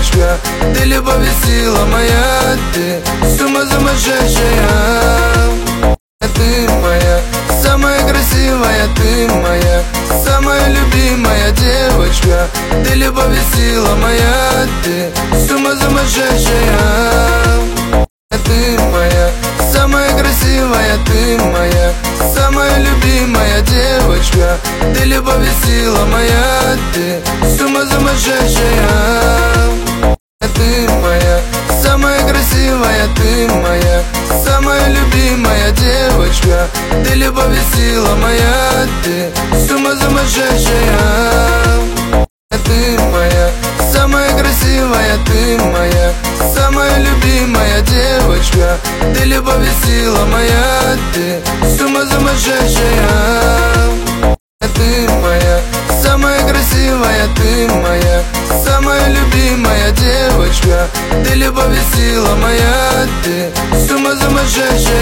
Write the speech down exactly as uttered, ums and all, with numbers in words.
девочка, ты любовь и сила моя, ты с ума сумасшедшая. Ты моя, самая красивая, ты моя, самая любимая девочка, ты любовь и сила моя, ты с ума сумасшедшая. Ты моя, самая красивая, ты моя, самая любимая девочка, ты любовь и сила моя, ты с ума сумасшедшая. Ты моя, самая красивая, ты моя, самая любимая девочка, ты любовь и сила моя, ты с ума сумасшедшая. Ты моя, самая красивая, ты моя, самая любимая девочка, ты любовь и сила моя, ты с ума сумасшедшая. Ты моя, самая красивая, ты моя, самая любимая девочка, ты любовь и сила моя, ты с ума сумасшедшая.